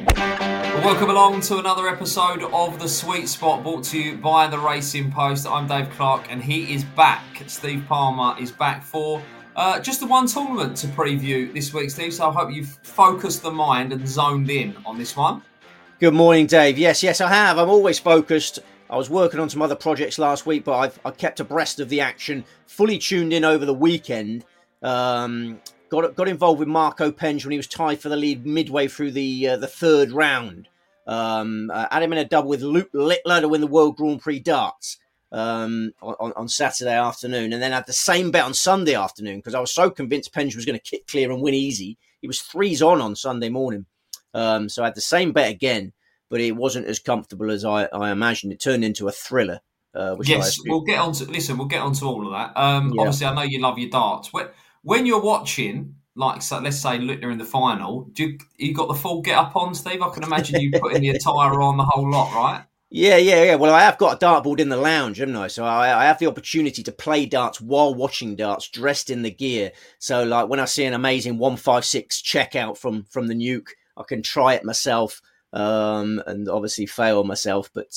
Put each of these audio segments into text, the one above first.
Welcome along to another episode of The Sweet Spot, brought to you by The Racing Post. I'm Dave Clark and he is back. Steve Palmer is back for just the one tournament to preview this week, Steve. So I hope you've focused the mind and zoned in on this one. Good morning, Dave. Yes, I have. I'm always focused. I was working on some other projects last week, but I've kept abreast of the action, fully tuned in over the weekend. Got involved with Marco Penge when he was tied for the lead midway through the third round. Had him in a double with Luke Littler to win the World Grand Prix darts on Saturday afternoon, and then had the same bet on Sunday afternoon because I was so convinced Penge was going to kick clear and win easy. He was 3s on Sunday morning, so I had the same bet again, but it wasn't as comfortable as I imagined. It turned into a thriller. Yes, we'll get on to all of that. Obviously, I know you love your darts. When you're watching, like, so let's say Littler in the final, you got the full get up on, Steve? I can imagine you putting the attire on, the whole lot, right? Yeah. Well, I have got a dartboard in the lounge, haven't I? So I have the opportunity to play darts while watching darts, dressed in the gear. So, like, when I see an amazing 156 checkout from the Nuke, I can try it myself. And obviously fail myself, but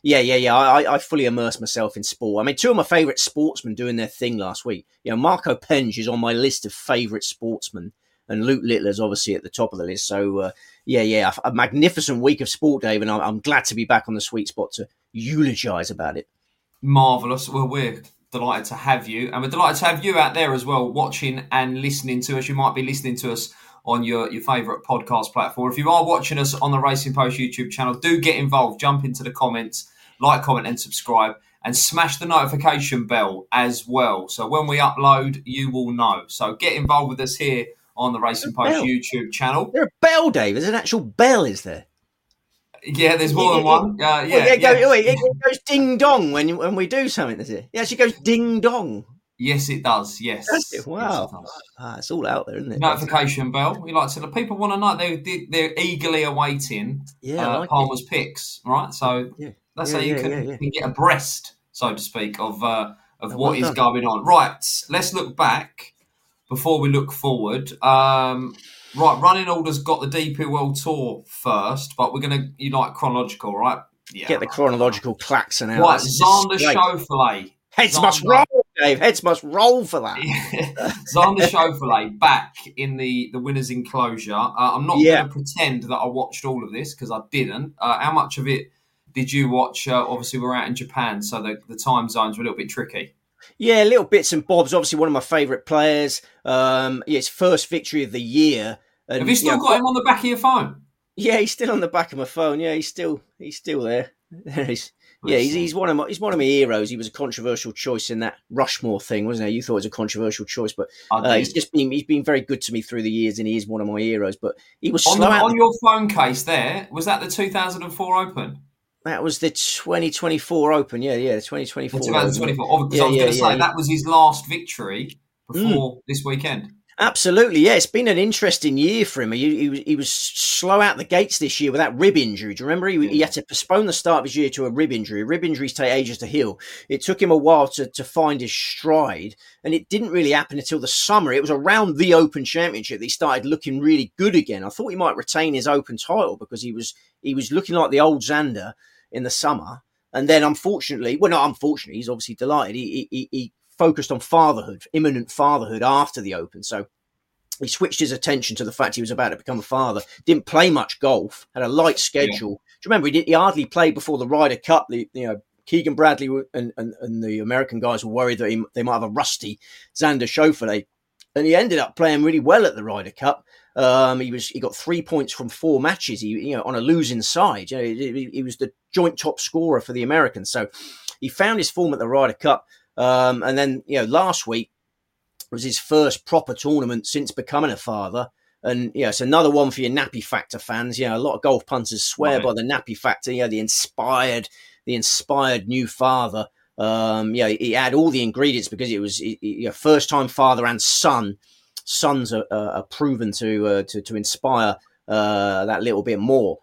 I fully immerse myself in sport. I mean, two of my favourite sportsmen doing their thing last week. You know, Marco Penge is on my list of favourite sportsmen, and Luke Littler's obviously at the top of the list. So a magnificent week of sport, Dave, and I'm glad to be back on the Sweet Spot to eulogise about it. Marvellous. Well, we're delighted to have you, and we're delighted to have you out there as well, watching and listening to us. You might be listening to us on your favourite podcast platform. If you are watching us on the Racing Post YouTube channel, do get involved. Jump into the comments, like, comment and subscribe, and smash the notification bell as well. So when we upload, you will know. So get involved with us here on the Racing Post YouTube channel. There's a bell, Dave. There's an actual bell, is there? Yeah, there's more than one. It goes ding dong when we do something, does it? It actually goes ding dong. Yes, it does. Yes. Wow. Yes, it's all out there, isn't it? Notification bell. We like to. The people want to know. They're eagerly awaiting Palmer's picks, right? So that's how you can get abreast, so to speak, of what is going on. Right. Let's look back before we look forward. Right. Running order's got the DP World Tour first, but we're going to chronological, right? Yeah. Get the chronological klaxon out. Right. Xander Schauffele. Heads must roll, Dave. Heads must roll for that. Xander Schauffele back in the winner's enclosure. I'm not going to pretend that I watched all of this because I didn't. How much of it did you watch? Obviously, we're out in Japan, so the time zones were a little bit tricky. Yeah, little bits and bobs. Obviously, one of my favourite players. His first victory of the year. And, have you still got him on the back of your phone? Yeah, he's still on the back of my phone. Yeah, he's still there. There he's. Yeah, he's one of my heroes. He was a controversial choice in that Rushmore thing, wasn't he? You thought it was a controversial choice, but he's been very good to me through the years, and he is one of my heroes. But he was on your phone case. There was that the 2004 Open. That was the 2024 Open. Yeah, the 2024. The 2024. I was going to say that was his last victory before this weekend. Absolutely, yeah. It's been an interesting year for him. He was slow out the gates this year with that rib injury. Do you remember? He had to postpone the start of his year to a rib injury. Rib injuries take ages to heal. It took him a while to find his stride, and it didn't really happen until the summer. It was around the Open Championship that he started looking really good again. I thought he might retain his Open title because he was looking like the old Xander in the summer. And then, he's obviously delighted. He focused on imminent fatherhood after the Open. So he switched his attention to the fact he was about to become a father. Didn't play much golf, had a light schedule. Do you remember he hardly played before the Ryder Cup? Keegan Bradley and the American guys were worried that they might have a rusty Xander Schauffele. And he ended up playing really well at the Ryder Cup. He got 3 points from 4 matches. On a losing side. He was the joint top scorer for the Americans. So he found his form at the Ryder Cup. And then, last week was his first proper tournament since becoming a father. And, it's another one for your nappy factor fans. A lot of golf punters swear by the nappy factor, the inspired new father. He had all the ingredients because it was first time father and son. Sons are proven to inspire that little bit more.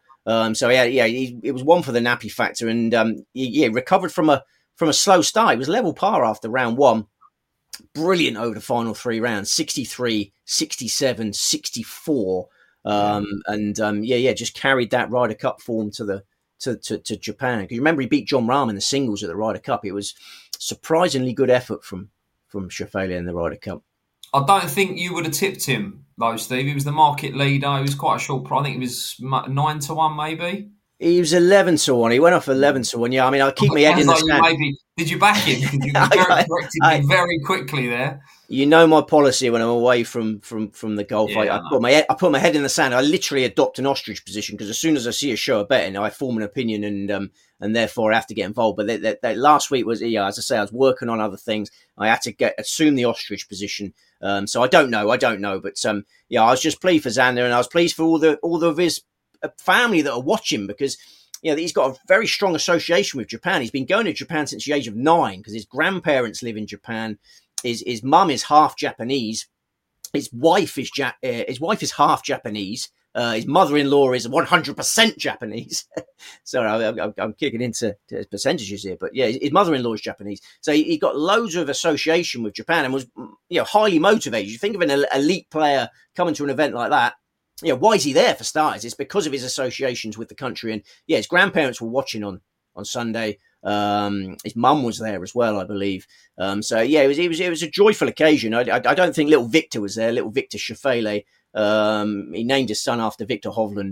It was one for the nappy factor, and he recovered from a slow start. He was level par after round one. Brilliant over the final 3 rounds, 63, 67, 64. Just carried that Ryder Cup form to Japan. Because you remember he beat John Rahm in the singles at the Ryder Cup. It was surprisingly good effort from Schauffele in the Ryder Cup. I don't think you would have tipped him, though, Steve. He was the market leader. He was quite a short price. I think he was 9-1, maybe. He was 11-1. He went off 11-1. Yeah, I mean, I keep my head in the sand. Did you back him? You corrected me very quickly there. You know my policy when I'm away from the golf. Yeah, I put my head in the sand. I literally adopt an ostrich position because as soon as I see a show of betting, I form an opinion and therefore I have to get involved. But that last week was, as I say, I was working on other things. I had to assume the ostrich position. So I don't know, but I was just pleased for Xander, and I was pleased for all of his family that are watching because he's got a very strong association with Japan. He's been going to Japan since the age of 9 because his grandparents live in Japan. His mum is half Japanese. His wife is half Japanese. His mother-in-law is 100% Japanese. Sorry, I'm kicking into percentages here, but yeah, his mother-in-law is Japanese. So he got loads of association with Japan and was highly motivated. You think of an elite player coming to an event like that. Why is he there for starters? It's because of his associations with the country. And his grandparents were watching on Sunday. His mum was there as well, I believe. It was a joyful occasion. I don't think little Victor was there. Little Victor Schauffele. He named his son after Victor Hovland.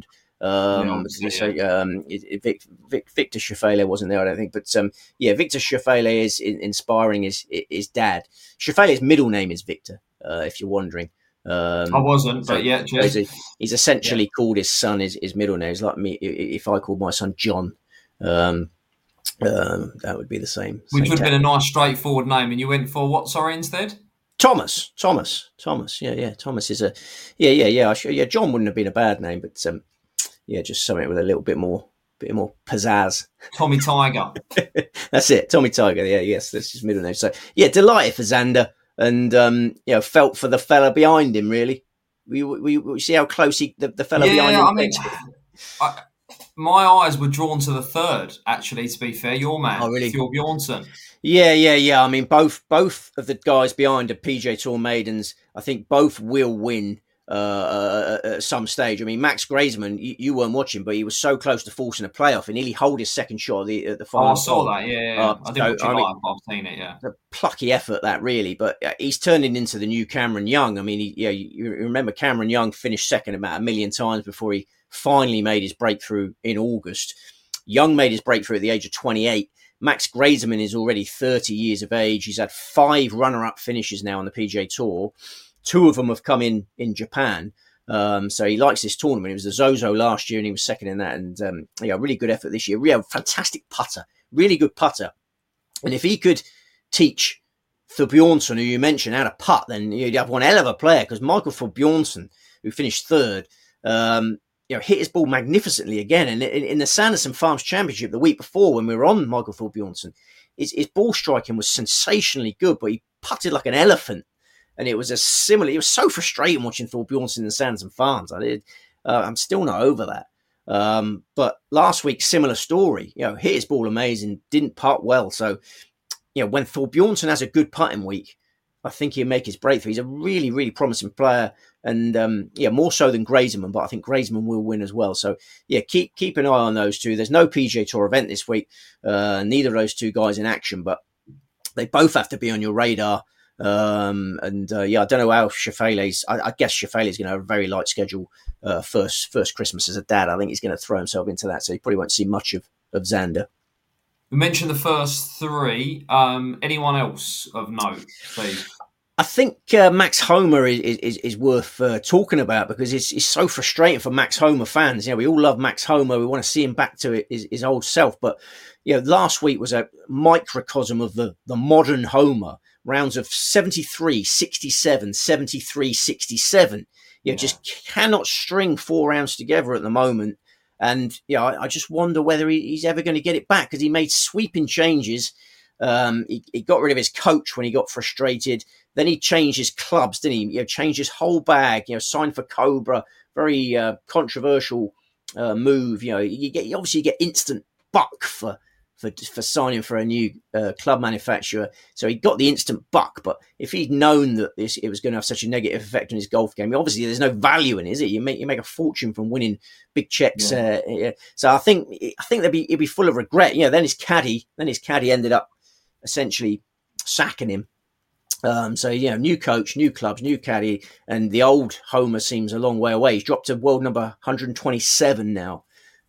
Victor Schauffele wasn't there, I don't think. But Victor Schauffele is inspiring his dad. Schauffele's middle name is Victor, if you're wondering. I wasn't, but yeah. He's essentially called his son his middle name. It's like me if I called my son John. That would be the same. Which would have been a nice straightforward name, and you went for what? Sorry, instead. Thomas. Yeah. Thomas is John wouldn't have been a bad name, but just something with a little bit more pizzazz. Tommy Tiger. That's it, Tommy Tiger. Yeah, yes, that's his middle name. So delighted for Xander. And felt for the fella behind him. Really, we see how close the fella behind him. I mean, my eyes were drawn to the third. Actually, to be fair, your man, Fjord Bjornsson. Yeah. I mean, both of the guys behind are PGA Tour maidens. I think both will win at some stage. I mean, Max Grazeman, you weren't watching, but he was so close to forcing a playoff. He nearly hold his second shot at the final. I saw that. Yeah. I didn't watch I've seen it. Yeah, a plucky effort that really, but he's turning into the new Cameron Young. I mean, you remember Cameron Young finished second about 1 million times before he finally made his breakthrough in August. Young made his breakthrough at the age of 28. Max Grazeman is already 30 years of age. He's had 5 runner-up finishes now on the PGA Tour. 2 of them have come in Japan. So he likes this tournament. It was the Zozo last year and he was second in that. And really good effort this year. Real fantastic putter. Really good putter. And if he could teach Thorbjornsen, who you mentioned, how to putt, then you'd have one hell of a player because Michael Thorbjornsen, who finished third, hit his ball magnificently again. And in the Sanderson Farms Championship the week before when we were on Michael Thorbjornsen, his ball striking was sensationally good, but he putted like an elephant. And it was it was so frustrating watching Thorbjornsen in the Sanderson Farms. I'm still not over that. But last week, similar story. Hit his ball amazing, didn't putt well. So, when Thorbjornsen has a good putting week, I think he'll make his breakthrough. He's a really, really promising player, and more so than Grazeman. But I think Grazeman will win as well. So, keep an eye on those two. There's no PGA Tour event this week. Neither of those two guys in action, but they both have to be on your radar. I don't know how Schauffele's. I guess Schauffele's going to have a very light schedule. First Christmas as a dad, I think he's going to throw himself into that. So he probably won't see much of Xander. We mentioned the first 3. Anyone else of note, please? I think Max Homa is worth talking about because it's so frustrating for Max Homa fans. We all love Max Homa. We want to see him back to his old self. But last week was a microcosm of the modern Homa. Rounds of 73, 67, 73, 67. Just cannot string 4 rounds together at the moment. And I just wonder whether he's ever going to get it back because he made sweeping changes. He got rid of his coach when he got frustrated. Then he changed his clubs, didn't he? Changed his whole bag. Signed for Cobra, very controversial move. You get instant buck for for signing for a new club manufacturer. So he got the instant buck. But if he'd known that it was going to have such a negative effect on his golf game, obviously there's no value in it, is it? You make a fortune from winning big checks. Yeah. So I think he'd be full of regret. Then his caddy ended up essentially sacking him. So new coach, new clubs, new caddy, and the old Homer seems a long way away. He's dropped to world number 127 now.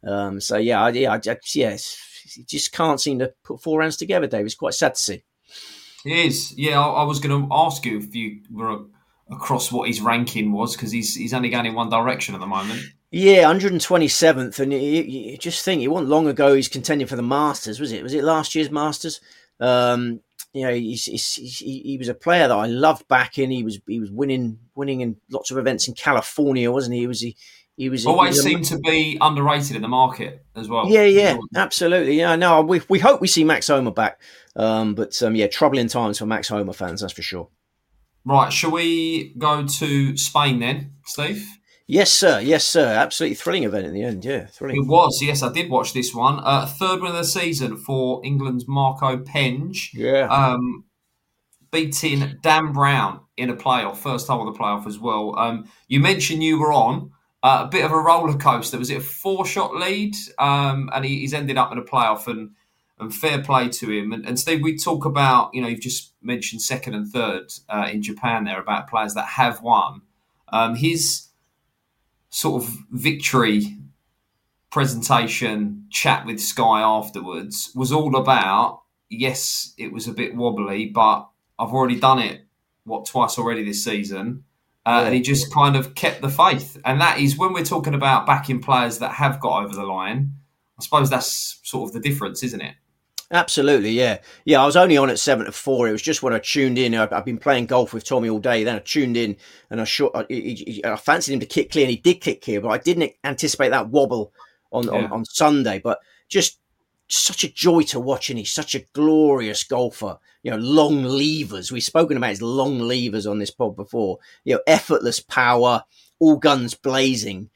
He just can't seem to put 4 rounds together, Dave. It's quite sad to see. It is. Yeah, I was going to ask you if you were across what his ranking was, because he's only going in one direction at the moment. Yeah, 127th, and you just think it wasn't long ago he's contending for the Masters, was it? Was it last year's Masters? He was a player that I loved backing. He was winning in lots of events in California, wasn't he? He was always seemed to be underrated in the market as well. Yeah, absolutely. Yeah, no, we hope we see Max Homa back. Troubling times for Max Homa fans, that's for sure. Right, shall we go to Spain then, Steve? Yes, sir. Absolutely thrilling event in the end. Yeah, thrilling. It was. Yes, I did watch this one. Third win of the season for England's Marco Penge. Yeah. Beating Dan Brown in a playoff, first time on the playoff as well. You mentioned you were on a bit of a roller coaster. Was it a 4-shot lead? And he's ended up in a playoff, and fair play to him. And Steve, we talk about, you've just mentioned second and third in Japan there, about players that have won. His sort of victory presentation chat with Sky afterwards was all about, yes, it was a bit wobbly, but I've already done it, twice already this season. And he just kind of kept the faith. And that is, when we're talking about backing players that have got over the line, I suppose that's sort of the difference, isn't it? Absolutely, yeah. I was only on at 7-4. It was just when I tuned in. I've been playing golf with Tommy all day. Then I tuned in, and I fancied him to kick clear, and he did kick clear, but I didn't anticipate that wobble on Sunday. But just such a joy to watch, and he's such a glorious golfer. Long levers. We've spoken about his long levers on this pod before. Effortless power, all guns blazing.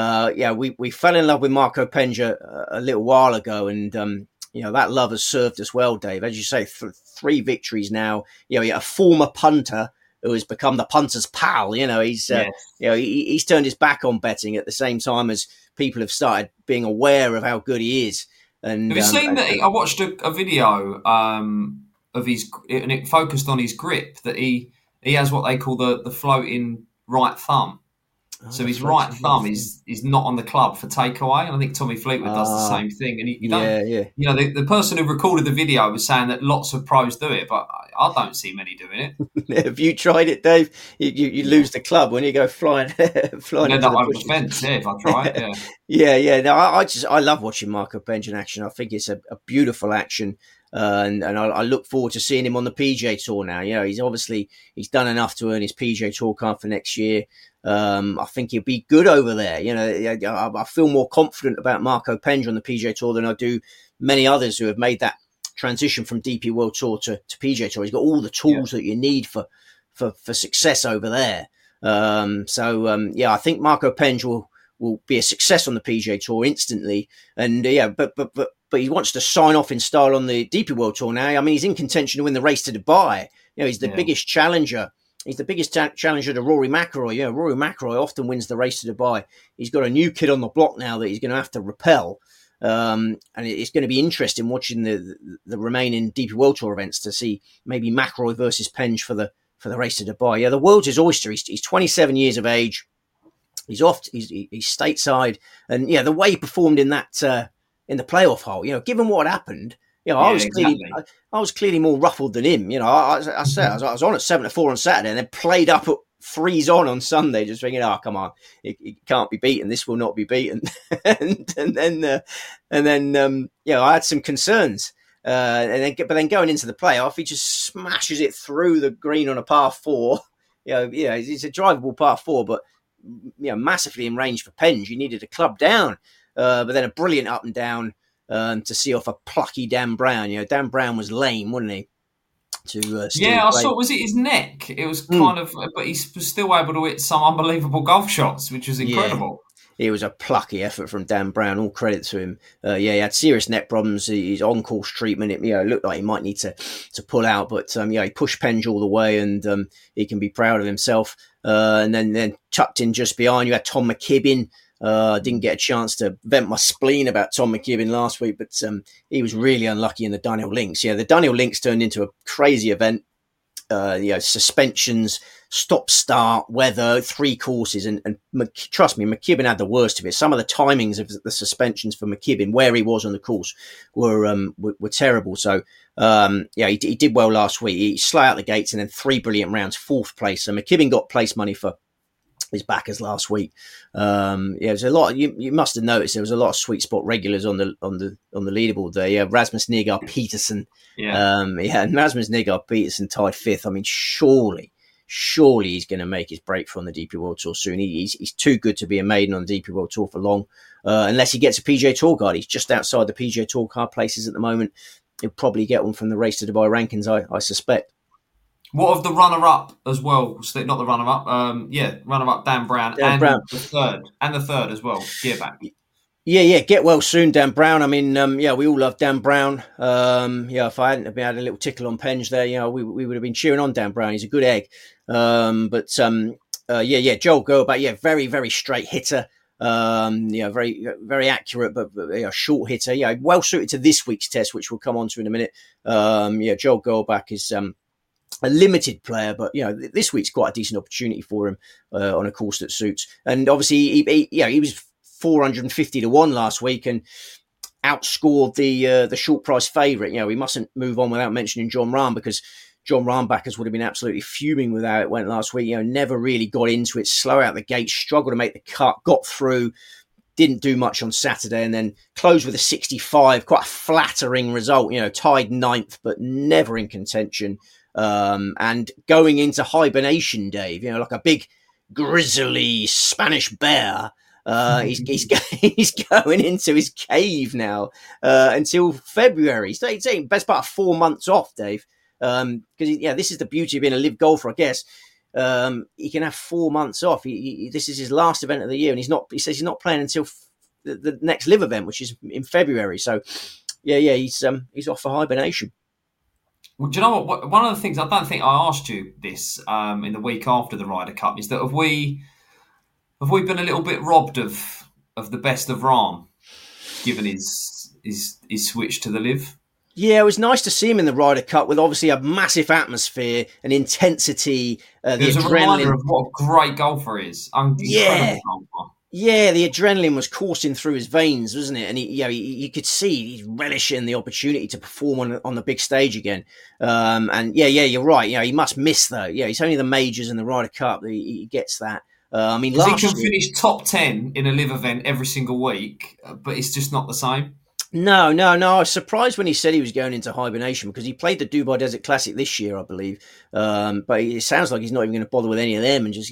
We fell in love with Marco Penge a little while ago, and that love has served us well, Dave. As you say, 3 victories now. A former punter who has become the punter's pal. He's turned his back on betting at the same time as people have started being aware of how good he is. And have you seen that? I watched a video of his, and it focused on his grip. That he has what they call the floating right thumb. So his right thumb is not on the club for takeaway, and I think Tommy Fleetwood does the same thing. And the person who recorded the video was saying that lots of pros do it, but I don't see many doing it. Have you tried it, Dave? You lose the club when you go flying into the fence. Yeah, if I try it, yeah. No, I love watching Marco Penge in action. I think it's a beautiful action. And I look forward to seeing him on the PGA Tour now. He's done enough to earn his PGA Tour card for next year. I think he'll be good over there. I feel more confident about Marco Penge on the PGA Tour than I do many others who have made that transition from DP World Tour to PGA Tour. He's got all the tools that you need for success over there. I think Marco Penge will be a success on the PGA Tour instantly. And but he wants to sign off in style on the DP World Tour now. I mean, he's in contention to win the race to Dubai. He's the biggest challenger. He's the biggest challenger to Rory McIlroy. Rory McIlroy often wins the race to Dubai. He's got a new kid on the block now that he's going to have to repel. And it's going to be interesting watching the remaining DP World Tour events to see maybe McIlroy versus Penge for the race to Dubai. The world's his oyster. He's 27 years of age. He's stateside, and the way he performed in that in the playoff hole, given what happened, I was clearly more ruffled than him. I was on at 7-4 on Saturday, and then played up at 3s on Sunday, just thinking, oh, come on, it can't be beaten. This will not be beaten. and then I had some concerns. But then going into the playoff, he just smashes it through the green on a par 4. It's a drivable par 4, but massively in range for Penge. You needed a club down, but then a brilliant up and down to see off a plucky Dan Brown. Dan Brown was lame, wasn't he? I saw. Was it his neck? It was kind of, but he was still able to hit some unbelievable golf shots, which was incredible. it was a plucky effort from Dan Brown. All credit to him. He had serious neck problems. He's on course treatment. It looked like he might need to pull out, but he pushed Penge all the way, and he can be proud of himself. And then tucked in just behind, you had Tom McKibbin. Didn't get a chance to vent my spleen about Tom McKibbin last week, but he was really unlucky in the Dunhill Links. The Dunhill Links turned into a crazy event. Suspensions, stop-start, weather, 3 courses, and trust me, McKibbin had the worst of it. Some of the timings of the suspensions for McKibbin, where he was on the course, were terrible. So he did well last week. He slid out the gates, and then 3 brilliant rounds, 4th place. So McKibbin got place money for his backers last week. There's a lot. You must have noticed there was a lot of sweet spot regulars on the leaderboard there. Yeah, Rasmus Nygaard Peterson. And Rasmus Nygaard Peterson tied 5th. I mean, surely he's going to make his break from the DP World Tour soon. He's too good to be a maiden on the DP World Tour for long, unless he gets a PGA Tour card. He's just outside the PGA Tour card places at the moment. He'll probably get one from the Race to Dubai rankings, I suspect. What of the runner-up as well? Not the runner-up. Runner-up Dan Brown. The third as well. Gearback. Yeah. Get well soon, Dan Brown. I mean, we all love Dan Brown. If I hadn't had a little tickle on Penge there, we would have been cheering on Dan Brown. He's a good egg. Joel Gerlbach, very, very straight hitter. Very, very accurate, but short hitter. Well suited to this week's test, which we'll come on to in a minute. Joel Gerlbach is a limited player, but this week's quite a decent opportunity for him on a course that suits. And obviously, he was 450 to 1 last week and outscored the short price favourite. We mustn't move on without mentioning Jon Rahm, because Jon Rahm backers would have been absolutely fuming with how it went last week. Never really got into it, slow out the gate, struggled to make the cut, got through, didn't do much on Saturday, and then closed with a 65, quite a flattering result. Tied 9th, but never in contention. And going into hibernation, Dave, like a big grizzly Spanish bear, he's going into his cave now until February. So he's taking best part of 4 months off, Dave, because this is the beauty of being a live golfer, I guess. He can have 4 months off. This is his last event of the year, and he says he's not playing until the next live event, which is in February. So he's off for hibernation. Well, do you know what? One of the things, I don't think I asked you this in the week after the Ryder Cup, is that have we been a little bit robbed of the best of Rahm, given his switch to the live? Yeah, it was nice to see him in the Ryder Cup with obviously a massive atmosphere and intensity. There's a reminder of what a great golfer he is. Incredible golfer. Yeah, the adrenaline was coursing through his veins, wasn't it? And you could see he's relishing the opportunity to perform on the big stage again. You're right. He must miss though. It's only the majors and the Ryder Cup that he gets that. He can finish top 10 in a live event every single week, but it's just not the same. No. I was surprised when he said he was going into hibernation, because he played the Dubai Desert Classic this year, I believe. But it sounds like he's not even going to bother with any of them, and just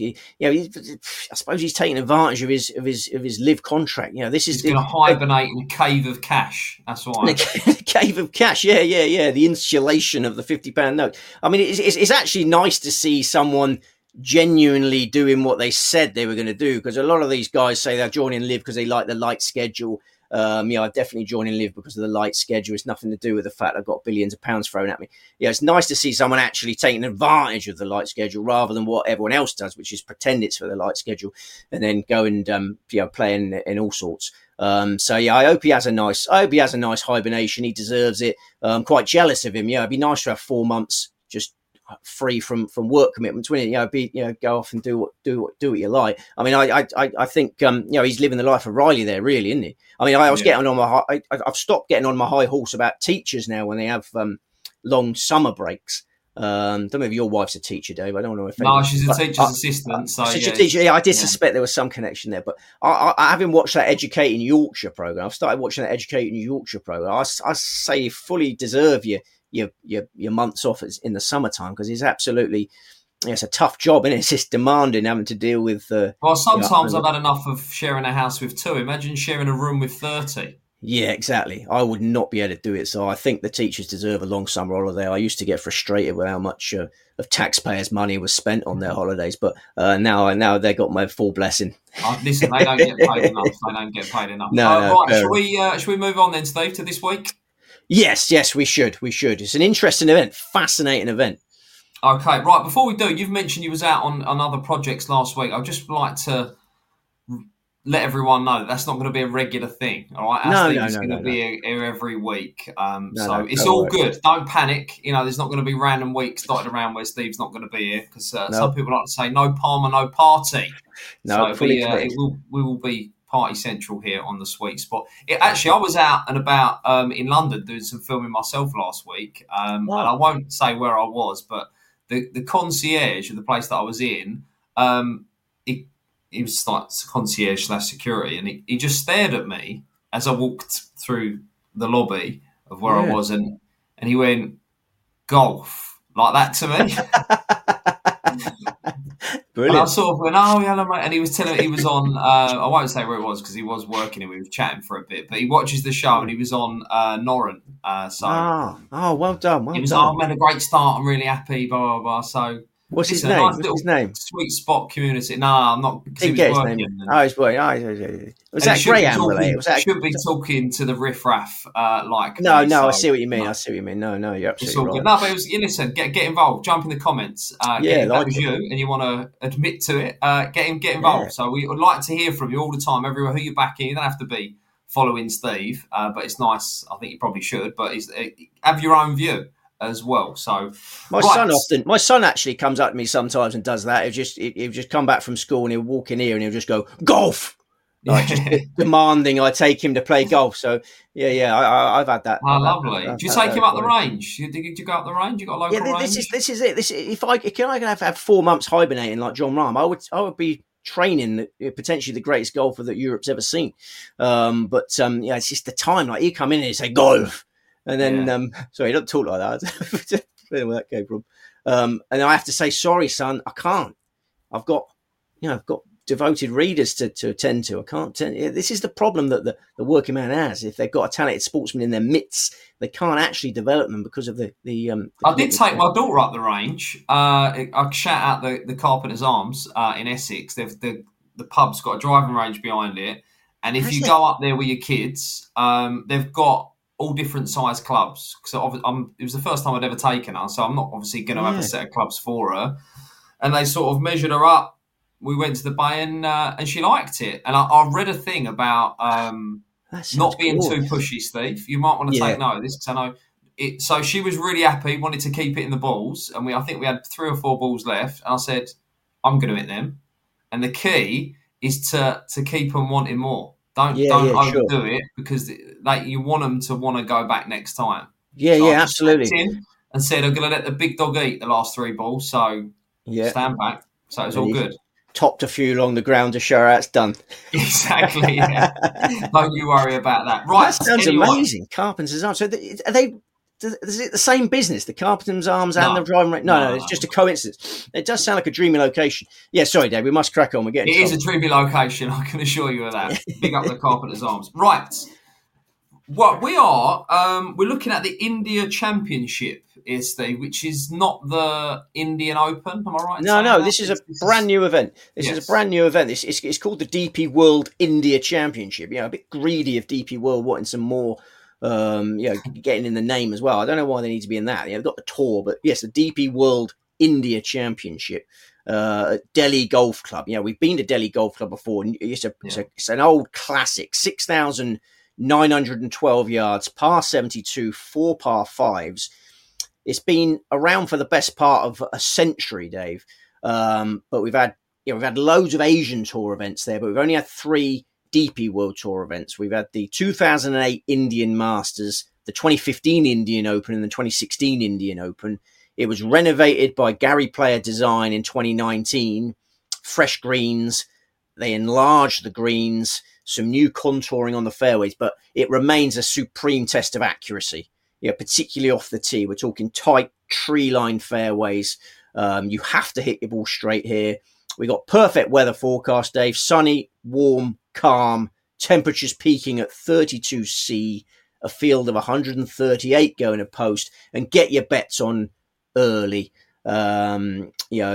I suppose he's taking advantage of his live contract. He's going to hibernate in a cave of cash. That's why. The cave of cash. Yeah. The insulation of the £50 note. I mean, it's actually nice to see someone genuinely doing what they said they were going to do, because a lot of these guys say they're joining live because they like the light schedule. I definitely join in live because of the light schedule. It's nothing to do with the fact I've got billions of pounds thrown at me. It's nice to see someone actually taking advantage of the light schedule rather than what everyone else does, which is pretend it's for the light schedule and then go and play in all sorts. I hope he has a nice hibernation. He deserves it. I'm quite jealous of him. It'd be nice to have 4 months just free from work commitments, wouldn't it? Go off and do what you like. I mean, I think he's living the life of Riley there, really, isn't he? I mean, I was getting on I've stopped getting on my high horse about teachers now when they have long summer breaks. Don't know if your wife's a teacher, Dave. I don't know if she's a teacher's assistant. Teacher. Yeah, I did suspect there was some connection there, but I haven't watched that Educating Yorkshire program. I've started watching that Educating Yorkshire program. I say you fully deserve your months off in the summertime, because it's absolutely, it's a tough job, and it's just demanding having to deal with. Sometimes I've had enough of sharing a house with 2. Imagine sharing a room with 30. Yeah, exactly. I would not be able to do it. So I think the teachers deserve a long summer holiday. I used to get frustrated with how much of taxpayers' money was spent on their holidays, but now they got my full blessing. Listen, they don't get paid enough. They don't get paid enough. No, Right, shall we move on then, Steve, to this week? Yes, we should. It's an interesting event, fascinating event. Okay, right. Before we do, you've mentioned you was out on other projects last week. I'd just like to let everyone know that's not going to be a regular thing. All right, Steve's going to be here every week. So it's all good. Don't panic. There's not going to be random weeks dotted around where Steve's not going to be here because some people like to say no Palmer, no party. No, so we will be party central here on the Sweet Spot. Actually, I was out and about in London doing some filming myself last week, and I won't say where I was, but the concierge of the place that I was in, he was like concierge / security, and he just stared at me as I walked through the lobby of where I was, and he went, "Golf," like that to me. Brilliant. And I sort of went, "Oh, yeah, mate," and he was telling me he was on. I won't say where it was because he was working and we were chatting for a bit. But he watches the show and he was on Norren. Well done. He was, "I'm had a great start. I'm really happy." Blah blah blah. So. What's his name? Sweet Spot community. No, I'm not. He was working. He's working. Was that Graham related? Should be talking to the riffraff like. No, I see what you mean. No, you're absolutely right. No, but listen, get involved. Jump in the comments. If that was you and you want to admit to it, get involved. Yeah. So we would like to hear from you all the time, everywhere. Who you're backing. You don't have to be following Steve, but it's nice. I think you probably should. But have your own view as well. So my son actually comes up to me sometimes and does that. He'll just come back from school and he'll walk in here and he'll just go golf, like just demanding I take him to play golf. So I've had that. Oh, lovely. Do you take him up the range? Did you go up the range? You got a local range? This is it. If I have 4 months hibernating like Jon Rahm, I would be training potentially the greatest golfer that Europe's ever seen. It's just the time. Like, you come in and you say golf. And then, sorry, he doesn't talk like that. I don't know where that came from. And I have to say, sorry, son, I can't. I've got devoted readers to attend to. I can't. This is the problem that the working man has. If they've got a talented sportsman in their midst, they can't actually develop them because of the I did take my daughter up the range. I shout out the Carpenter's Arms in Essex. The pub's got a driving range behind it, and if you go up there with your kids, they've got all different size clubs. So it was the first time I'd ever taken her, so I'm not obviously going to have a set of clubs for her. And they sort of measured her up. We went to the bay and she liked it. And I read a thing about not being too pushy, Steve. You might want to take note of this because I know it. So she was really happy, wanted to keep hitting the balls, and I think we had 3 or 4 balls left. And I said, "I'm going to hit them." And the key is to keep them wanting more. Don't overdo it because you want them to want to go back next time. Absolutely. And said, "I'm going to let the big dog eat the last 3 balls, so stand back." So it's all good. Topped a few along the ground to show how it's done. Exactly. Yeah. Don't you worry about that. Right. That sounds amazing. Carpenter's Arms. So are they? Is it the same business? The Carpenter's Arms and the driving range? No, it's just a coincidence. It does sound like a dreamy location. Yeah, sorry, Dave. We must crack on. It is a dreamy location. I can assure you of that. Big up the Carpenter's Arms. Right. Well, we're looking at the India Championship here, Steve, which is not the Indian Open. Am I right? No. This is a brand new event. This is a brand new event. It's called the DP World India Championship. A bit greedy of DP World wanting some more. Getting in the name as well. I don't know why they need to be in that. They've got the tour, but yes, the DP World India Championship at Delhi Golf Club. We've been to Delhi Golf Club before. It's an old classic, 6,912 yards, par 72, 4 par 5s. It's been around for the best part of a century, Dave. But we've had loads of Asian Tour events there, but we've only had 3 DP World Tour events. We've had the 2008 Indian Masters, the 2015 Indian Open, and the 2016 Indian Open. It was renovated by Gary Player Design in 2019. Fresh greens. They enlarged the greens, some new contouring on the fairways, but it remains a supreme test of accuracy. Particularly off the tee. We're talking tight tree-lined fairways. You have to hit your ball straight here. We got perfect weather forecast, Dave. Sunny, warm, calm, temperatures peaking at 32°C, a field of 138 going to post, and get your bets on early. When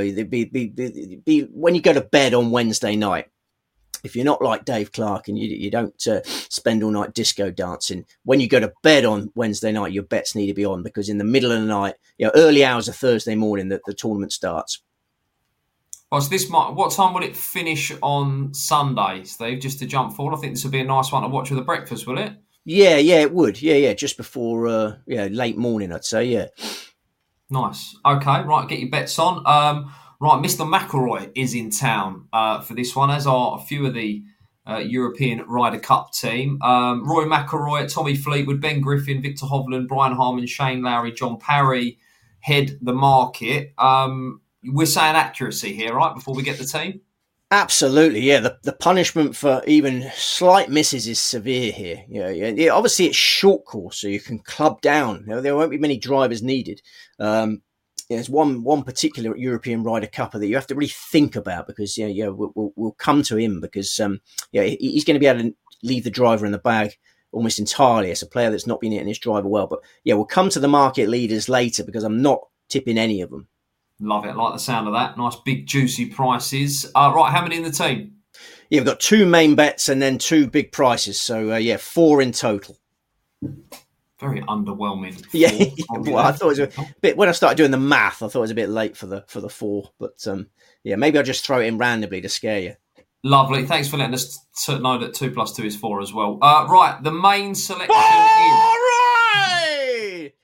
you go to bed on Wednesday night, if you're not like Dave Clark and you don't spend all night disco dancing, when you go to bed on Wednesday night, your bets need to be on, because in the middle of the night, early hours of Thursday morning, the tournament starts. Well, so what time will it finish on Sunday, Steve? Just to jump forward, I think this will be a nice one to watch with a breakfast, will it? Yeah, it would. Yeah, just before late morning, I'd say. Yeah. Nice. Okay, right, get your bets on. Right, Mr. McElroy is in town for this one, as are a few of the European Ryder Cup team. Roy McIlroy, Tommy Fleetwood, Ben Griffin, Victor Hovland, Brian Harman, Shane Lowry, John Parry head the market. We're saying accuracy here, right, before we get the team? Absolutely, yeah. The punishment for even slight misses is severe here. Yeah. Obviously, it's short course, so you can club down. There won't be many drivers needed. There's one particular European Ryder Cupper that you have to really think about, because we'll come to him, because he's going to be able to leave the driver in the bag almost entirely. It's a player that's not been hitting his driver well. But we'll come to the market leaders later, because I'm not tipping any of them. Love it. Like the sound of that. Nice big juicy prices. Right, how many in the team? Yeah, we've got 2 main bets and then 2 big prices. So 4 in total. Very underwhelming. Yeah, well, I thought it was a bit, when I started doing the math, I thought it was a bit late for the 4. But maybe I'll just throw it in randomly to scare you. Lovely. Thanks for letting us know that 2 + 2 is 4 as well. Right, the main selection is... Right!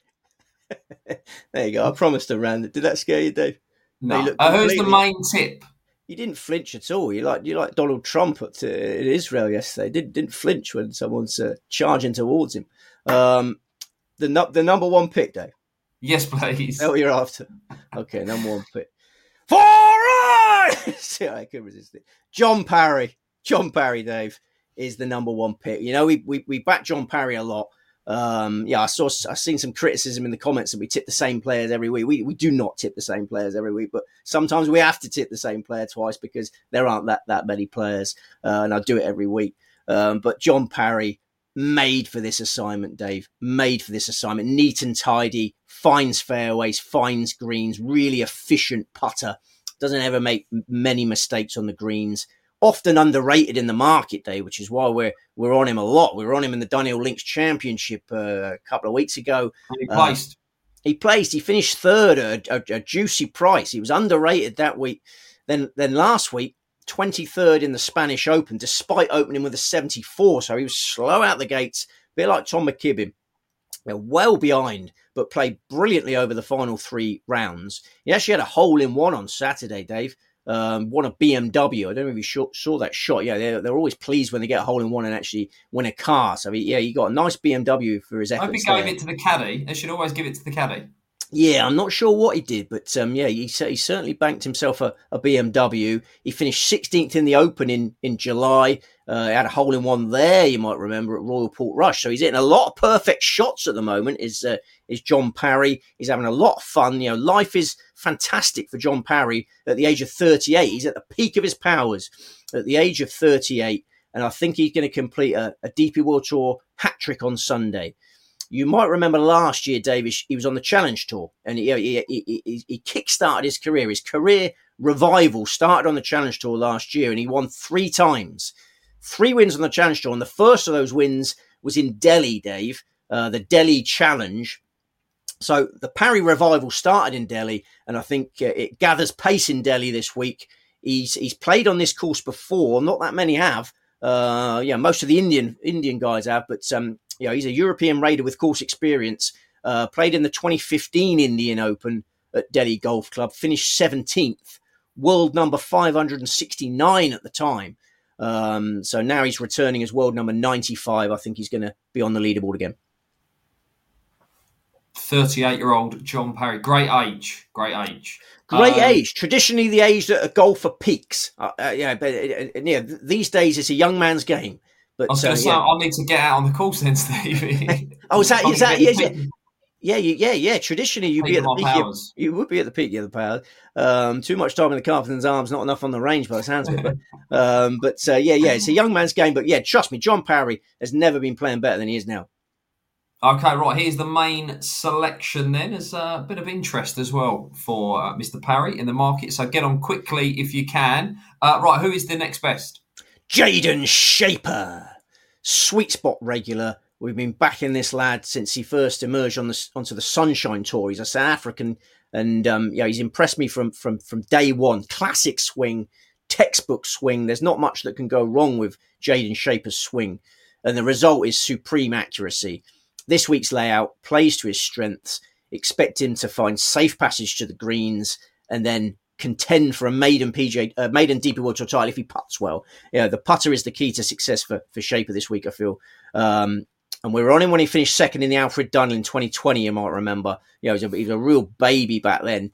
There you go. I promised a random. Did that scare you, Dave? No. Who's the main tip? You didn't flinch at all. You like Donald Trump at Israel yesterday. Didn't flinch when someone's charging towards him. The number 1 pick, Dave. Yes, please. That's what you're after. Okay, number 1 pick. For right! See, I can resist it. John Parry, Dave, is the number 1 pick. We back John Parry a lot. I've seen some criticism in the comments that we tip the same players every week. We do not tip the same players every week, but sometimes we have to tip the same player twice, because there aren't that many players, and I do it every week. But John Parry, made for this assignment, Dave. Made for this assignment. Neat and tidy, finds fairways, finds greens, really efficient putter. Doesn't ever make many mistakes on the greens. Often underrated in the market, Dave, which is why we're on him a lot. We were on him in the Daniel Links Championship a couple of weeks ago. And he placed. He finished 3rd, a juicy price. He was underrated that week. Then last week, 23rd in the Spanish Open, despite opening with a 74. So he was slow out the gates, a bit like Tom McKibben. Well behind, but played brilliantly over the final 3 rounds. He actually had a hole-in-one on Saturday, Dave. Won a BMW. I don't know if you saw that shot. Yeah, they're always pleased when they get a hole-in-one and actually win a car. So he got a nice BMW for his efforts. I hope he gave it to the caddy. They should always give it to the caddy. Yeah, I'm not sure what he did, but he certainly banked himself a BMW. He finished 16th in the Open in July. Had a hole-in-one there, you might remember, at Royal Portrush. So he's hitting a lot of perfect shots at the moment, is John Parry. He's having a lot of fun. Life is fantastic for John Parry at the age of 38. He's at the peak of his powers at the age of 38, and I think he's going to complete a DP World Tour hat-trick on Sunday. You might remember last year, David, he was on the Challenge Tour, and he kick-started his career. His career revival started on the Challenge Tour last year, and he won 3 times. 3 wins on the Challenge Tour, and the first of those wins was in Delhi, Dave, the Delhi Challenge. So the Parry revival started in Delhi, and I think it gathers pace in Delhi this week. He's played on this course before. Not that many have. Most of the Indian guys have, but he's a European raider with course experience. Played in the 2015 Indian Open at Delhi Golf Club. Finished 17th, world number 569 at the time. So now he's returning as world number 95. I think he's going to be on the leaderboard again. 38-year-old John Parry. Great age. Great age. Traditionally the age that a golfer peaks. These days it's a young man's game. But I was going to say, I need to get out on the course then, Stevie. Is that? Yeah. Traditionally, you'd Peak be of at the my peak. powers. You would be at the peak of the power. Too much time in the Carpenter's arms, not enough on the range, by the sounds of it. Yeah. It's a young man's game, but yeah, trust me, John Parry has never been playing better than he is now. Okay, right. Here's the main selection then. There's a bit of interest as well for Mr. Parry in the market. So get on quickly if you can. Right, who is the next best? Jaden Shaper, sweet spot regular. We've been backing this lad since he first emerged onto the Sunshine Tour. He's a South African, and he's impressed me from day one. Classic swing, textbook swing. There's not much that can go wrong with Jaden Shaper's swing, and the result is supreme accuracy. This week's layout plays to his strengths. Expect him to find safe passage to the greens and then contend for a maiden DP World Tour title if he putts well. The putter is the key to success for Shaper this week, I feel. And we were on him when he finished second in the Alfred Dunhill in 2020, you might remember. He was a real baby back then.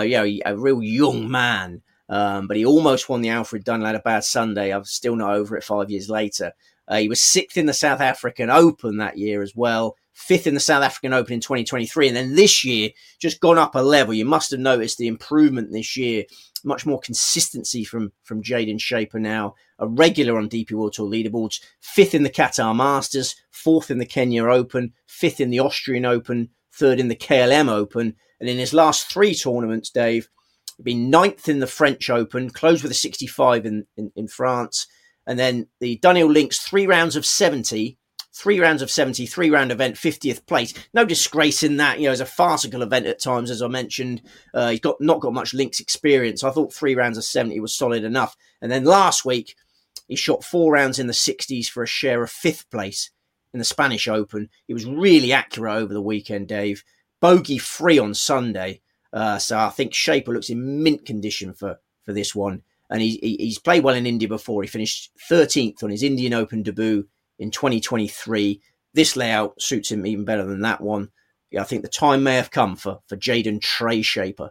A real young man. But he almost won the Alfred Dunhill, had a bad Sunday. I'm still not over it 5 years later. He was sixth in the South African Open that year as well. Fifth in the South African Open in 2023. And then this year, just gone up a level. You must have noticed the improvement this year. Much more consistency from Jaden Shaper now. A regular on DP World Tour leaderboards. Fifth in the Qatar Masters. Fourth in the Kenya Open. Fifth in the Austrian Open. Third in the KLM Open. And in his last three tournaments, Dave, been ninth in the French Open. Closed with a 65 in France. And then the Dunhill Links, 3 rounds of 70, 3-round event, 50th place. No disgrace in that. It's a farcical event at times, as I mentioned. He's not got much links experience. I thought 3 rounds of 70 was solid enough. And then last week, he shot 4 rounds in the 60s for a share of 5th place in the Spanish Open. He was really accurate over the weekend, Dave. Bogey free on Sunday. So I think Shaper looks in mint condition for this one. And he's played well in India before. He finished 13th on his Indian Open debut in 2023. This layout suits him even better than that one. I think the time may have come for Jaden Trey Shaper.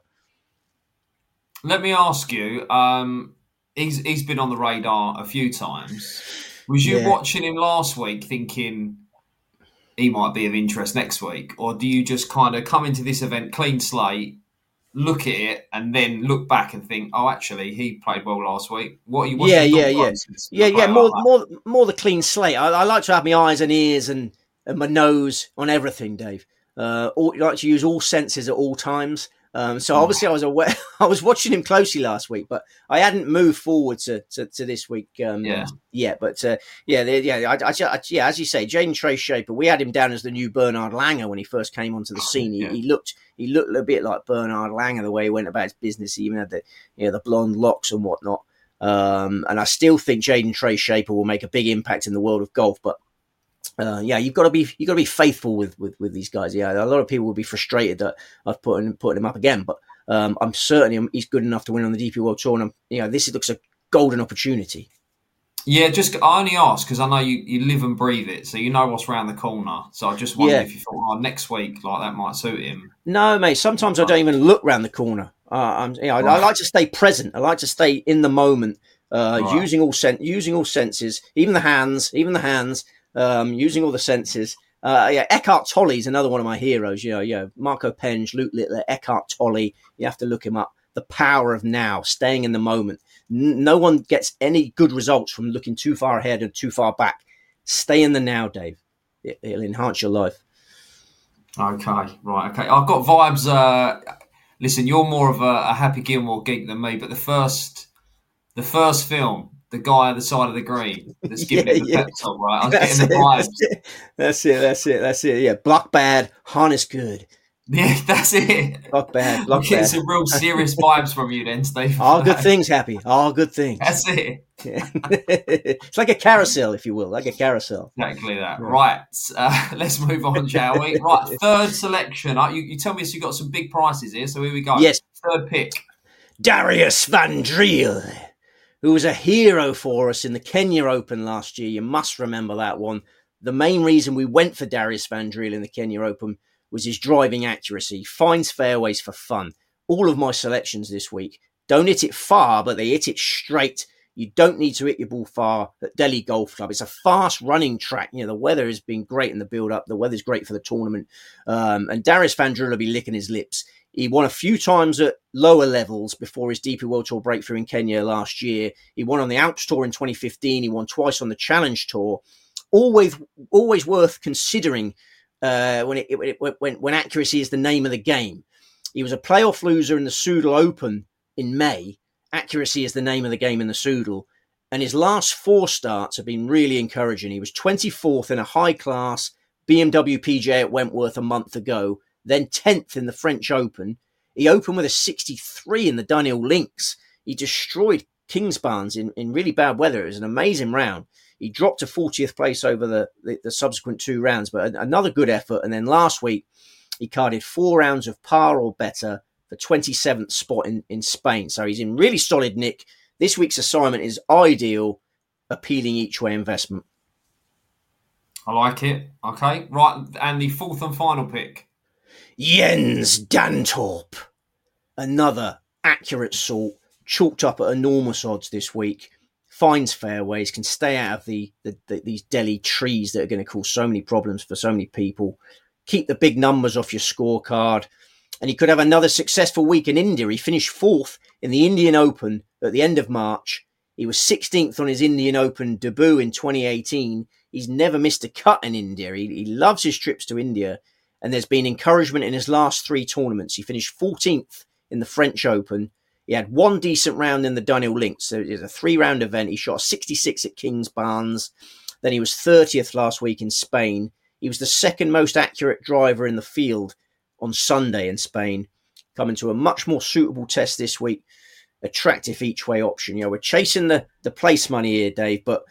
Let me ask you, he's been on the radar a few times. Was you watching him last week thinking he might be of interest next week? Or do you just kind of come into this event clean slate, look at it, and then look back and think, oh, actually, he played well last week? More the clean slate. I like to have my eyes and ears and my nose on everything, Dave. I like to use all senses at all times. So obviously, I was aware. I was watching him closely last week, but I hadn't moved forward to this week yet. But as you say, Jaden Trey Shaper, we had him down as the new Bernard Langer when he first came onto the scene. He looked a bit like Bernard Langer the way he went about his business. He even had the blonde locks and whatnot. And I still think Jaden Trey Shaper will make a big impact in the world of golf, but. You've got to be faithful with these guys. Yeah, a lot of people will be frustrated that I've put him up again, but I'm certain he's good enough to win on the DP World Tour, and this looks a golden opportunity. Yeah, I only ask because I know you live and breathe it, so you know what's around the corner. So I just wondered if you thought, next week that might suit him. No, mate. Sometimes I don't even look round the corner. I like to stay present. I like to stay in the moment, using all senses, even the hands. Using all the senses. Eckhart Tolle is another one of my heroes. Marco Penge, Luke Littler, Eckhart Tolle. You have to look him up. The power of now, staying in the moment. No one gets any good results from looking too far ahead and too far back. Stay in the now, Dave. It'll enhance your life. Okay, right. Okay, I've got vibes. Listen, you're more of a Happy Gilmore geek than me, but the first film. The guy at the side of the green that's giving him the pep talk, right? I was getting the vibes. That's it. Yeah, block bad, harness good. Yeah, that's it. Block bad. I'm getting some real serious vibes from you then, Steve. All good things, Happy. All good things. That's it. Yeah. It's like a carousel, if you will. Like a carousel. Exactly that. Yeah. Right. Let's move on, shall we? Right. Third selection. You tell me you got some big prices here, so here we go. Yes. Third pick. Darius van Driel, who was a hero for us in the Kenya Open last year. You must remember that one. The main reason we went for Darius van Driel in the Kenya Open was his driving accuracy. He finds fairways for fun. All of my selections this week don't hit it far, but they hit it straight. You don't need to hit your ball far at Delhi Golf Club. It's a fast running track. The weather has been great in the build up. The weather's great for the tournament. And Darius van Driel will be licking his lips. He won a few times at lower levels before his DP World Tour breakthrough in Kenya last year. He won on the Alps Tour in 2015. He won twice on the Challenge Tour. Always worth considering when accuracy is the name of the game. He was a playoff loser in the Soudal Open in May. Accuracy is the name of the game in the Soudal. And his last 4 starts have been really encouraging. He was 24th in a high-class BMW PGA at Wentworth a month ago, then 10th in the French Open. He opened with a 63 in the Daniel Links. He destroyed Kingsbarns in really bad weather. It was an amazing round. He dropped to 40th place over the subsequent 2 rounds, but another good effort. And then last week, he carded 4 rounds of par or better, the 27th spot in Spain. So he's in really solid nick. This week's assignment is ideal, appealing each way investment. I like it. Okay, right. And the 4th and final pick. Jens Dantorp. Another accurate sort, chalked up at enormous odds this week. Finds fairways, can stay out of these Delhi trees that are going to cause so many problems for so many people. Keep the big numbers off your scorecard. And he could have another successful week in India. He finished 4th in the Indian Open at the end of March. He was 16th on his Indian Open debut in 2018. He's never missed a cut in India. He loves his trips to India. And there's been encouragement in his last 3 tournaments. He finished 14th in the French Open. He had 1 decent round in the Daniel Links. So it was a 3-round event. He shot a 66 at Kingsbarns. Then he was 30th last week in Spain. He was the 2nd most accurate driver in the field on Sunday in Spain, coming to a much more suitable test this week. Attractive each way option. We're chasing the place money here, Dave, but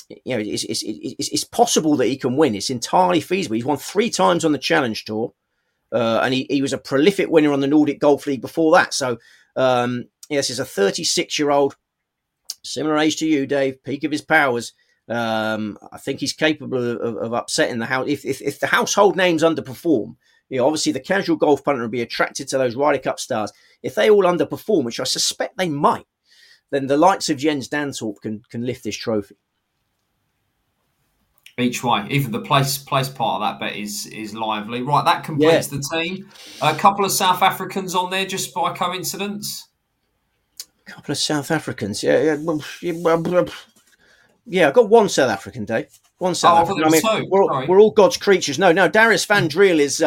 it's possible that he can win. It's entirely feasible. He's won 3 times on the Challenge Tour, and he was a prolific winner on the Nordic Golf League before that. So, this is a 36-year-old, similar age to you, Dave, peak of his powers. I think he's capable of upsetting the house. If the household names underperform, obviously the casual golf punter will be attracted to those Ryder Cup stars. If they all underperform, which I suspect they might, then the likes of Jens Dantorp can lift this trophy. Each way, even the place part of that bet is lively. Right, that completes the team. A couple of South Africans on there just by coincidence. A couple of South Africans, yeah. I've got 1 South African, Dave. 1 South African. I mean, we're all God's creatures. No, Darius van Driel is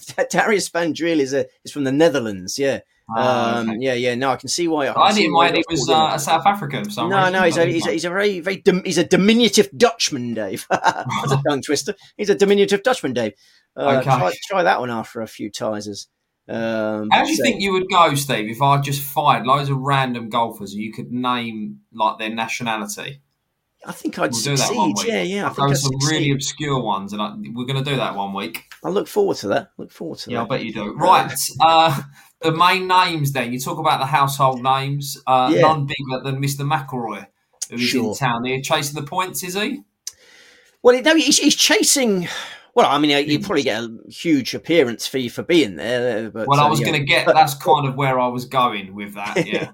is from the Netherlands. Yeah. Okay. Yeah. No, I can see why. I didn't mind it was a South African. No, he's a very he's a diminutive Dutchman, Dave. That's a tongue twister. He's a diminutive Dutchman, Dave. Try that one after a few Tizers. How do you think you would go, Steve, if I just fired loads of random golfers and you could name like their nationality? I think I'd succeed. Yeah. I'll go some really obscure ones, and we're going to do that one week. I look forward to that. I bet you do. Right. The main names then. You talk about the household names. None bigger than Mr. McIlroy, who is in town here. Chasing the points, is he? Well, no, he's chasing... Well, I mean, you probably get a huge appearance fee for being there. But, I was going to get... That's kind of where I was going with that, yeah.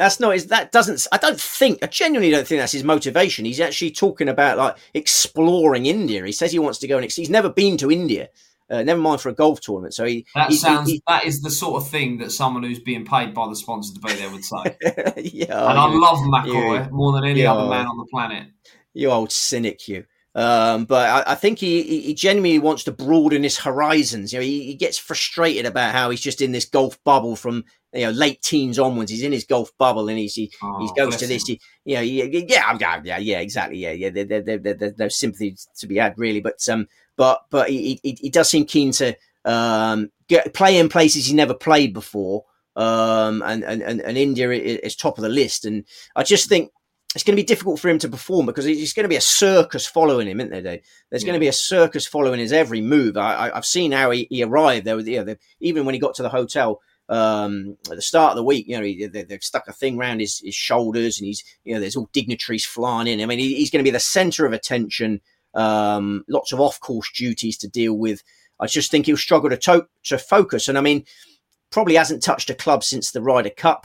I genuinely don't think that's his motivation. He's actually talking about, like, exploring India. He says he wants to go and... He's never been to India. Never mind for a golf tournament. So that is the sort of thing that someone who's being paid by the sponsor to be there would say. I love McIlroy more than any other man on the planet. You old cynic, you. But I think he genuinely wants to broaden his horizons. He gets frustrated about how he's just in this golf bubble from late teens onwards. He's in his golf bubble and he goes to this. Exactly. Yeah. There's no sympathy to be had really, but he does seem keen to play in places he never played before. And India is top of the list, and I just think it's going to be difficult for him to perform because he's going to be a circus following him, isn't there, Dave? There's going to be a circus following his every move. I've seen how he arrived there. Even when he got to the hotel at the start of the week, they've stuck a thing around his shoulders, and there's all dignitaries flying in. I mean, he's going to be the centre of attention. Lots of off-course duties to deal with. I just think he'll struggle to focus. And I mean, probably hasn't touched a club since the Ryder Cup.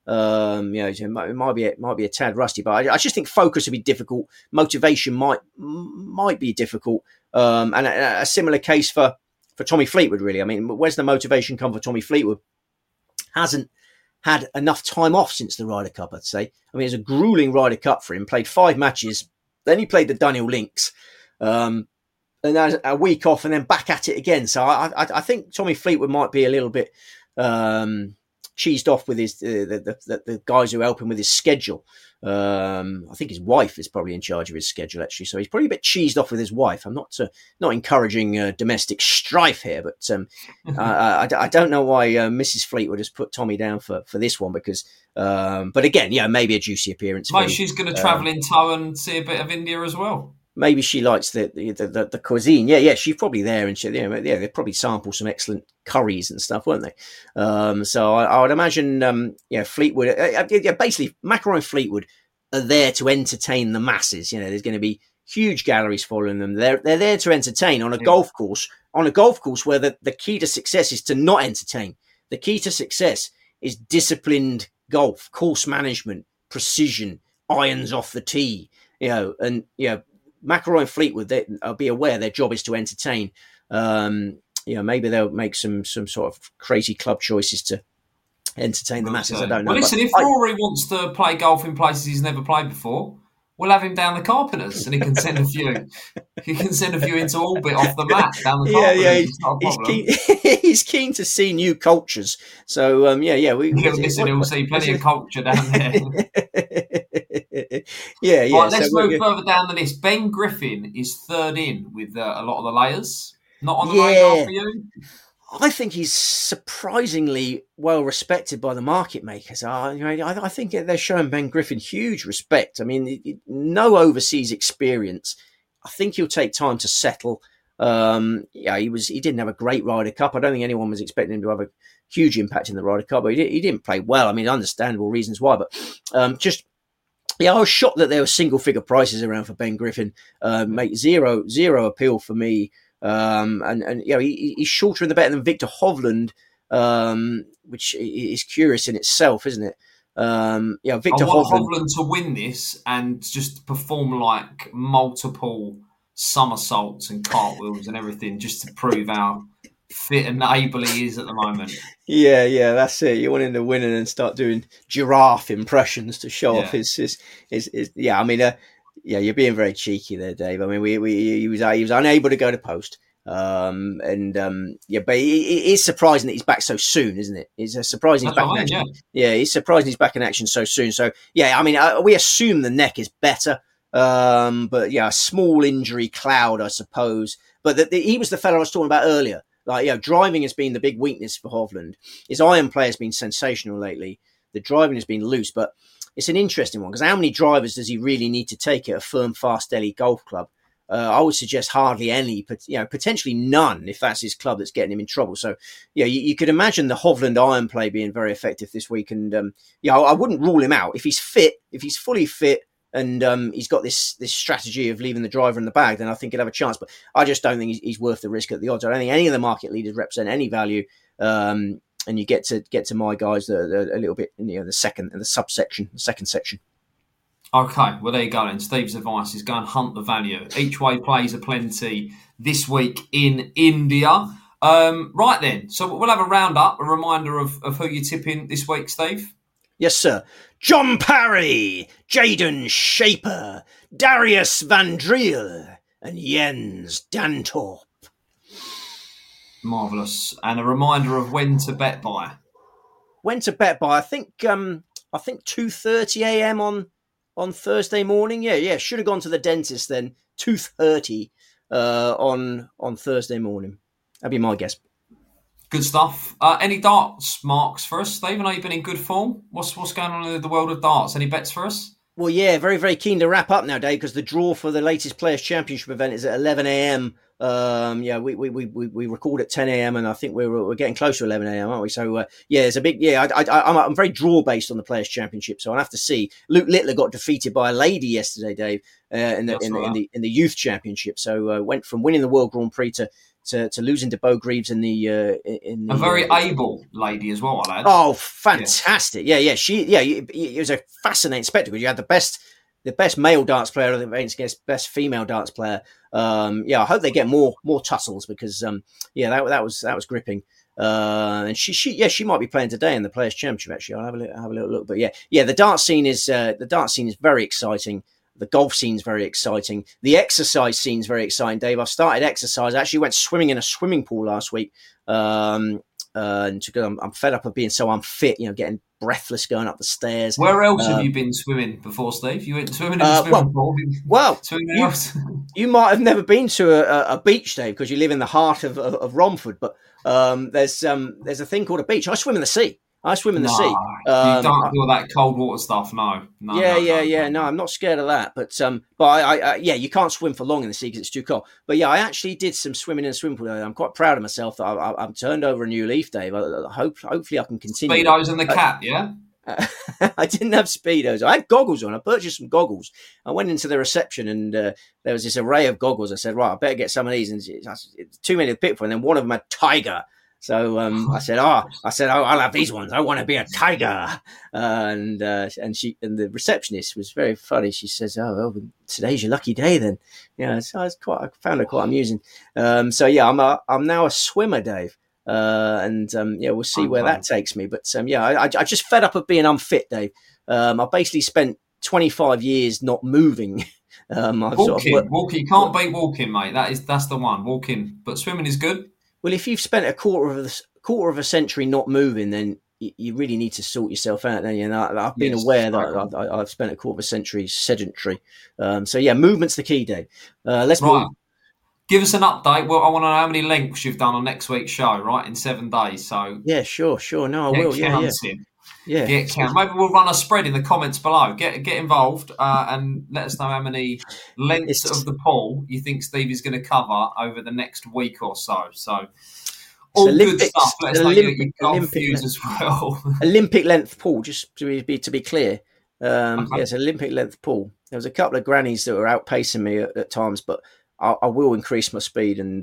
So it might be a tad rusty, but I just think focus would be difficult. Motivation might be difficult, and a similar case for Tommy Fleetwood. Really, I mean, where's the motivation come for Tommy Fleetwood? Hasn't had enough time off since the Ryder Cup, I'd say. I mean, it's a grueling Ryder Cup for him. Played 5 matches, then he played the Dunhill Links, and then a week off, and then back at it again. So I think Tommy Fleetwood might be a little bit cheesed off with his the guys who help him with his schedule. I think his wife is probably in charge of his schedule, actually. So he's probably a bit cheesed off with his wife. I'm not encouraging domestic strife here, but I don't know why Mrs. Fleetwood has put Tommy down for this one because, but again, maybe a juicy appearance. Maybe she's going to travel in tow and see a bit of India as well. Maybe she likes the cuisine. Yeah, she's probably there, and they probably sample some excellent curries and stuff, won't they? So I would imagine, Fleetwood. Basically, McIlroy and Fleetwood are there to entertain the masses. There's going to be huge galleries following them. They're there to entertain on a golf course. On a golf course where the key to success is to not entertain. The key to success is disciplined golf, course management, precision, irons off the tee. McIlroy and Fleetwood, I'll be aware their job is to entertain. Maybe they'll make some sort of crazy club choices to entertain the masses. I don't know. Well, listen, if Rory wants to play golf in places he's never played before, we'll have him down the Carpenters, and he can send a few. He can send a few into orbit off the mat down the Carpenters. He's keen to see new cultures. So we'll see plenty of culture down there. Right, let's move further down the list. Ben Griffin is third in with a lot of the layers. Not on the radar for you? I think he's surprisingly well respected by the market makers. I think they're showing Ben Griffin huge respect. I mean, no overseas experience. I think he'll take time to settle. He didn't have a great Ryder Cup. I don't think anyone was expecting him to have a huge impact in the Ryder Cup, but he didn't play well. I mean, understandable reasons why, but I was shocked that there were single-figure prices around for Ben Griffin. Make zero appeal for me. He's shorter in the better than Victor Hovland, which is curious in itself, isn't it? Victor Hovland to win this and just perform like multiple somersaults and cartwheels and everything, just to prove how fit and able he is at the moment. Yeah, that's it. You want him to win and then start doing giraffe impressions to show off his. I mean, you're being very cheeky there, Dave. I mean, he was unable to go to post, but it's surprising that he's back so soon, isn't it? It's surprising he's back in action. Yeah, it's surprising he's back in action so soon. So I mean, we assume the neck is better, but a small injury cloud, I suppose. But he was the fellow I was talking about earlier. Like, driving has been the big weakness for Hovland. His iron play has been sensational lately. The driving has been loose, but it's an interesting one because how many drivers does he really need to take at a firm, fast Delhi golf club? I would suggest hardly any, but potentially none if that's his club that's getting him in trouble. So, you could imagine the Hovland iron play being very effective this week. And I wouldn't rule him out if he's fit, if he's fully fit, and he's got this strategy of leaving the driver in the bag. Then I think he'd have a chance. But I just don't think he's worth the risk at the odds. I don't think any of the market leaders represent any value. And you get to my guys a little bit in the second section. Okay, well there you go then. Steve's advice is go and hunt the value. Each way plays aplenty this week in India. Right then, so we'll have a roundup, a reminder of who you're tipping this week, Steve. Yes, sir. John Parry, Jaden Shaper, Darius Van Driel, and Jens Dantorp. Marvellous. And a reminder of when to bet by. When to bet by, I think 2:30 a.m. on Thursday morning. Yeah. Should have gone to the dentist then. 2:30 on Thursday morning. That'd be my guess. Good stuff. Any darts marks for us, Steve? I know you've been in good form. What's going on in the world of darts? Any bets for us? Well, yeah, very, very keen to wrap up now, Dave, because the draw for the latest Players' Championship event is at 11 a.m. We record at 10 a.m. and I think we're getting close to 11 a.m., aren't we? So it's a big I'm very draw based on the Players' Championship, so I'll have to see. Luke Littler got defeated by a lady yesterday, Dave, in the youth championship. So went from winning the World Grand Prix to to losing to Bo Greaves in the a very able lady as well, lads. Oh, fantastic! Yeah. It was a fascinating spectacle. You had the best male darts player against best female darts player. I hope they get more tussles because that was gripping. And she might be playing today in the Players' Championship. Actually, I'll have a little look. But the dart scene is very exciting. The golf scene's very exciting. The exercise scene's very exciting, Dave. I started exercise. I actually went swimming in a swimming pool last week. And I'm fed up of being so unfit, getting breathless going up the stairs. Where else have you been swimming before, Steve? You went swimming in the swimming pool? Well, you might have never been to a beach, Dave, because you live in the heart of Romford. But there's a thing called a beach. I swim in the sea. Sea. You don't do all that cold water stuff, no. No, I'm not scared of that. But I you can't swim for long in the sea because it's too cold. But I actually did some swimming in a swimming pool. I'm quite proud of myself that I've turned over a new leaf, Dave. Hopefully I can continue. Speedos and the cap, yeah? I didn't have Speedos. I had goggles on. I purchased some goggles. I went into the reception and there was this array of goggles. I said, right, I better get some of these. And it's too many to pick for. And then one of them had Tiger. So I said, I'll have these ones. I want to be a tiger. And the receptionist was very funny. She says, well, today's your lucky day then. So I found it quite amusing. I'm now a swimmer, Dave. We'll see where that takes me. But I just fed up of being unfit, Dave. I basically spent 25 years not moving. Walking. You can't beat walking, mate. That's the one. Walking, but swimming is good. Well, if you've spent a quarter of a century not moving, then you really need to sort yourself out. Don't you? And I've been aware that I've spent a quarter of a century sedentary. Movement's the key, Dave. Let's move. Give us an update. Well, I want to know how many lengths you've done on next week's show, right? In 7 days. So sure. No, I will. Yeah. Get count. Maybe we'll run a spread in the comments below. Get involved and let us know how many lengths of the pool you think Steve is going to cover over the next week or so. So all good stuff. Let us know your golf views as well. Olympic length pool, just to be clear. Yes, Olympic length pool. There was a couple of grannies that were outpacing me at times, but I will increase my speed and.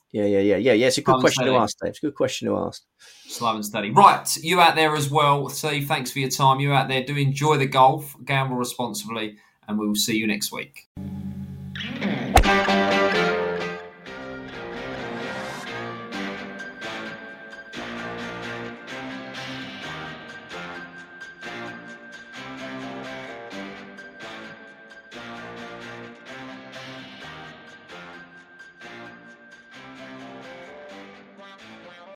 It's a good question to ask, Dave. It's a good question to ask. Slow and steady. Right, you out there as well. Steve, thanks for your time. You out there, do enjoy the golf, gamble responsibly, and we will see you next week.